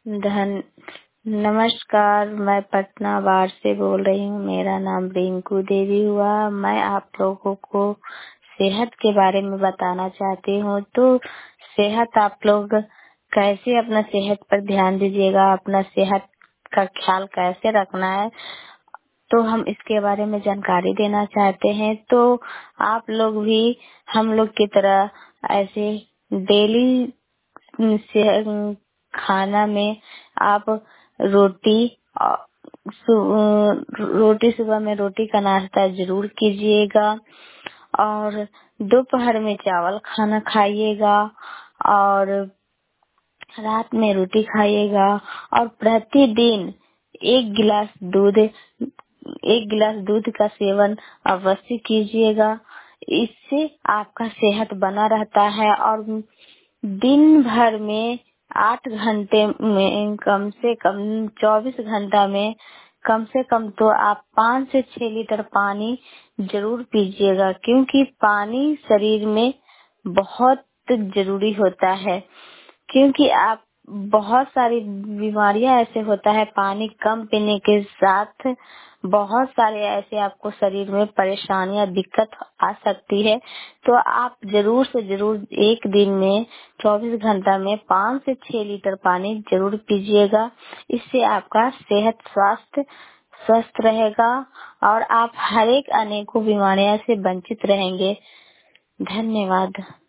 धन नमस्कार, मैं पटना बाढ़ से बोल रही हूँ। मेरा नाम रिंकू देवी हुआ। मैं आप लोगों को सेहत के बारे में बताना चाहती हूँ। तो सेहत आप लोग कैसे अपना सेहत पर ध्यान दीजिएगा, अपना सेहत का ख्याल कैसे रखना है, तो हम इसके बारे में जानकारी देना चाहते हैं। तो आप लोग भी हम लोग की तरह ऐसे डेली से खाना में आप रोटी सुबह में रोटी का नाश्ता जरूर कीजिएगा और दोपहर में चावल खाना खाइएगा और रात में रोटी खाइएगा और प्रतिदिन एक गिलास दूध का सेवन अवश्य कीजिएगा। इससे आपका सेहत बना रहता है और दिन भर में 8 घंटे में कम से कम 24 घंटा में कम से कम तो आप 5 से 6 लीटर पानी जरूर पीजिएगा, क्योंकि पानी शरीर में बहुत जरूरी होता है। क्योंकि आप बहुत सारी बीमारियां ऐसे होता है, पानी कम पीने के साथ बहुत सारे ऐसे आपको शरीर में परेशानियां दिक्कत आ सकती है। तो आप जरूर से जरूर एक दिन में 24 घंटा में 5 से 6 लीटर पानी जरूर पीजिएगा। इससे आपका सेहत स्वास्थ्य स्वस्थ रहेगा और आप हर एक अनेकों बीमारियों से वंचित रहेंगे। धन्यवाद।